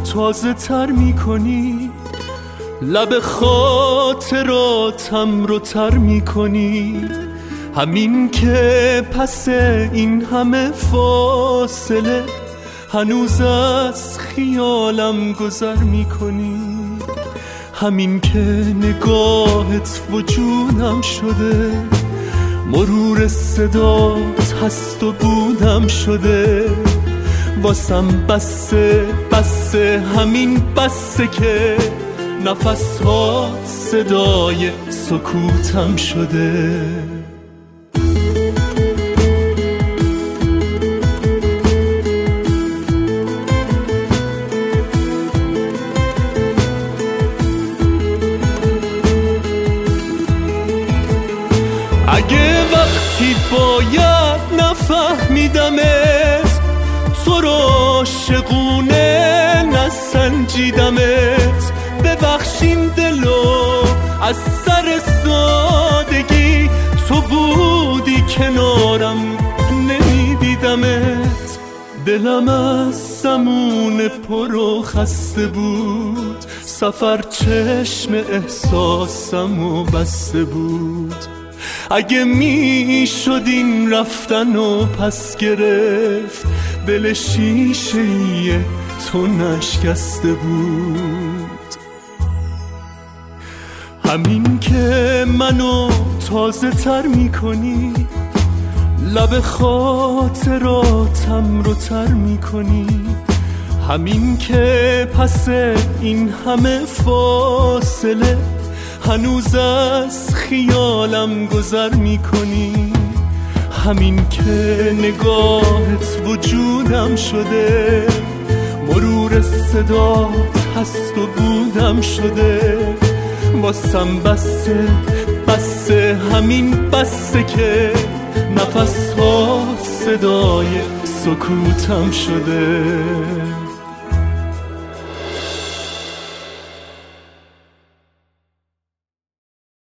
تازه تر میکنی، لب خاطراتم رو تر میکنی. همین که پس این همه فاصله هنوز از خیالم گذر میکنی. همین که نگاهت وجودم شده، مرور صدات هست و بودم شده. واسم بسه همین بسه که نفس ها صدای سکوتم شده. اگه وقتی باید نفهمیدمت، تو رو عاشقونه نسنجیدمت. ببخشین دلو از سر سادگی، تو بودی کنارم نمیدیدمت. دلم از زمون پر و خسته بود، سفر چشم احساسمو بسته بود. اگه میشد این رفتن و پس گرفت، دل شیشه‌ای تو نشکسته بود. همین که منو تازه تر میکنی، لب خاطراتم رو تر میکنی. همین که پس این همه فاصله هنوز از خیالم گذر میکنی. همین که نگاهت وجودم شده، مرور صدات هست و بودم شده. واسم بسه همین بسه که نفس ها صدای سکوتم شده.